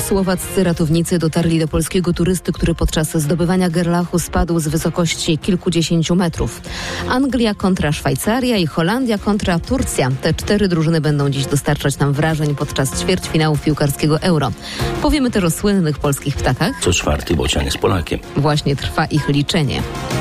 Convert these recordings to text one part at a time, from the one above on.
Słowaccy ratownicy dotarli do polskiego turysty, który podczas zdobywania Gerlachu spadł z wysokości kilkudziesięciu metrów. Anglia kontra Szwajcaria i Holandia kontra Turcja. Te 4 drużyny będą dziś dostarczać nam wrażeń podczas ćwierćfinału piłkarskiego Euro. Powiemy też o słynnych polskich ptakach. Co 4. bocian jest Polakiem. Właśnie trwa ich liczenie.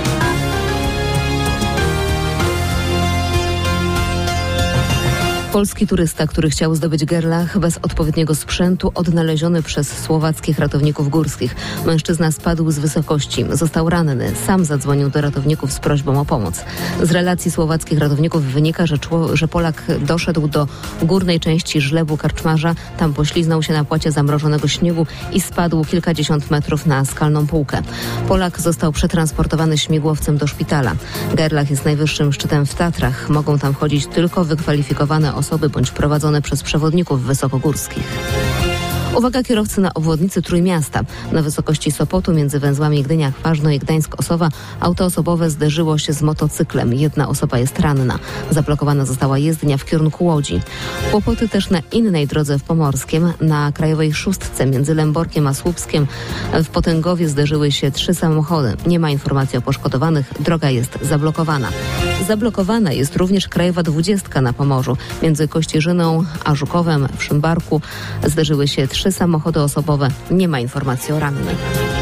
Polski turysta, który chciał zdobyć Gerlach bez odpowiedniego sprzętu, odnaleziony przez słowackich ratowników górskich. Mężczyzna spadł z wysokości. Został ranny. Sam zadzwonił do ratowników z prośbą o pomoc. Z relacji słowackich ratowników wynika, że Polak doszedł do górnej części żlebu karczmarza. Tam pośliznął się na płacie zamrożonego śniegu i spadł kilkadziesiąt metrów na skalną półkę. Polak został przetransportowany śmigłowcem do szpitala. Gerlach jest najwyższym szczytem w Tatrach. Mogą tam chodzić tylko wykwalifikowane osoby bądź prowadzone przez przewodników wysokogórskich. Uwaga kierowcy na obwodnicy Trójmiasta. Na wysokości Sopotu między węzłami Gdynia-Chważno i Gdańsk-Osowa auto osobowe zderzyło się z motocyklem. 1 osoba jest ranna. Zablokowana została jezdnia w kierunku Łodzi. Kłopoty też na innej drodze w Pomorskiem. Na Krajowej Szóstce między Lęborkiem a Słupskiem w Potęgowie zderzyły się 3 samochody. Nie ma informacji o poszkodowanych. Droga jest zablokowana. Zablokowana jest również Krajowa 20 na Pomorzu. Między Kościerzyną a Żukowem w Szymbarku zderzyły się 3 samochody osobowe. Nie ma informacji o rannych.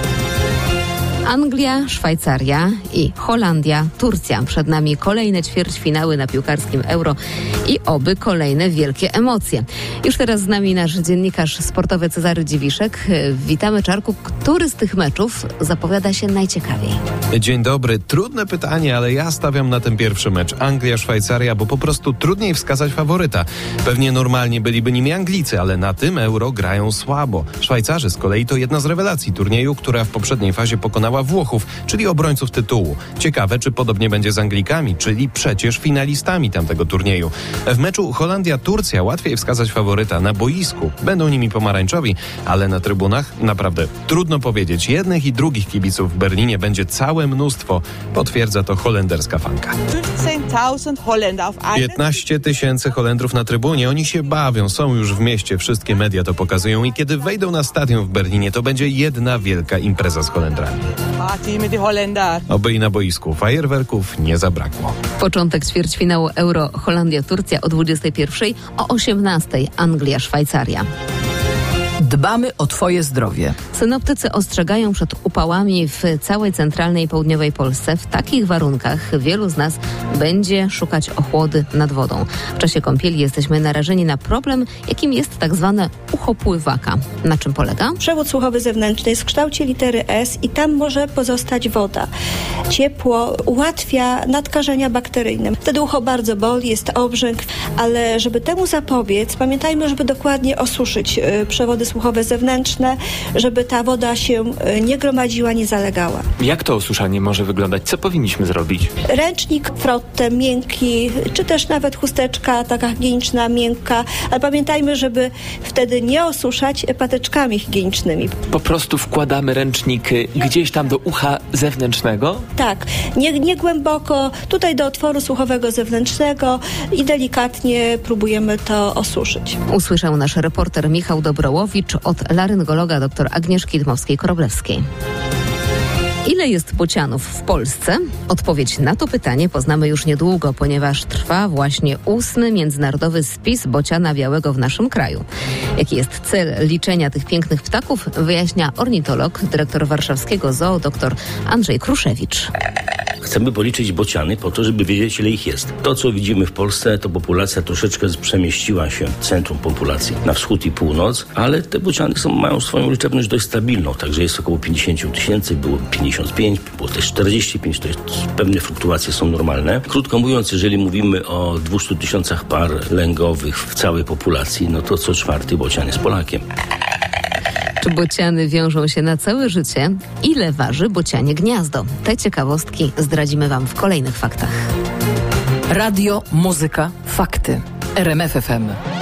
Anglia, Szwajcaria i Holandia, Turcja. Przed nami kolejne ćwierćfinały na piłkarskim Euro i oby kolejne wielkie emocje. Już teraz z nami nasz dziennikarz sportowy Cezary Dziwiszek. Witamy, Czarku. Który z tych meczów zapowiada się najciekawiej? Dzień dobry. Trudne pytanie, ale ja stawiam na ten pierwszy mecz. Anglia-Szwajcaria, bo po prostu trudniej wskazać faworyta. Pewnie normalnie byliby nimi Anglicy, ale na tym Euro grają słabo. Szwajcarzy z kolei to jedna z rewelacji turnieju, która w poprzedniej fazie pokonała Włochów, czyli obrońców tytułu. Ciekawe, czy podobnie będzie z Anglikami, czyli przecież finalistami tamtego turnieju. W meczu Holandia-Turcja łatwiej wskazać faworyta. Na boisku będą nimi pomarańczowi, ale na trybunach naprawdę trudno powiedzieć. Jednych i drugich kibiców w Berlinie będzie całe mnóstwo. Potwierdza to holenderska fanka. 15 000 Holendrów na trybunie. Oni się bawią, są już w mieście, wszystkie media to pokazują i kiedy wejdą na stadion w Berlinie, to będzie jedna wielka impreza z Holendrami. Oby i na boisku fajerwerków nie zabrakło. Początek ćwierćfinału Euro Holandia-Turcja o 21:00, o 18:00 Anglia-Szwajcaria. Dbamy o Twoje zdrowie. Synoptycy ostrzegają przed upałami w całej centralnej i południowej Polsce. W takich warunkach wielu z nas będzie szukać ochłody nad wodą. W czasie kąpieli jesteśmy narażeni na problem, jakim jest tak zwane ucho pływaka. Na czym polega? Przewód słuchowy zewnętrzny jest w kształcie litery S i tam może pozostać woda. Ciepło ułatwia nadkażenia bakteryjne. Wtedy ucho bardzo boli, jest obrzęk, ale żeby temu zapobiec, pamiętajmy, żeby dokładnie osuszyć przewody słuchowe zewnętrzne, żeby ta woda się nie gromadziła, nie zalegała. Jak to osuszanie może wyglądać? Co powinniśmy zrobić? Ręcznik, frotte, miękki, czy też nawet chusteczka taka higieniczna, miękka, ale pamiętajmy, żeby wtedy nie osuszać patyczkami higienicznymi. Po prostu wkładamy ręcznik gdzieś tam do ucha zewnętrznego? Tak, nie głęboko, tutaj do otworu słuchowego zewnętrznego i delikatnie próbujemy to osuszyć. Usłyszał nasz reporter Michał Dobrołowicz od laryngologa dr Agnieszki Dmowskiej-Koroblewskiej. Ile jest bocianów w Polsce? Odpowiedź na to pytanie poznamy już niedługo, ponieważ trwa właśnie 8. międzynarodowy spis bociana białego w naszym kraju. Jaki jest cel liczenia tych pięknych ptaków, wyjaśnia ornitolog, dyrektor warszawskiego zoo dr Andrzej Kruszewicz. Chcemy policzyć bociany po to, żeby wiedzieć, ile ich jest. To, co widzimy w Polsce, to populacja troszeczkę przemieściła się w centrum populacji na wschód i północ, ale te bociany mają swoją liczebność dość stabilną, także jest około 50 000, było 55, było też 45, to jest, pewne fluktuacje są normalne. Krótko mówiąc, jeżeli mówimy o 200 000 par lęgowych w całej populacji, no to co 4. bocian jest Polakiem. Czy bociany wiążą się na całe życie? Ile waży bocianie gniazdo? Te ciekawostki zdradzimy Wam w kolejnych faktach. Radio, muzyka, fakty. RMF FM.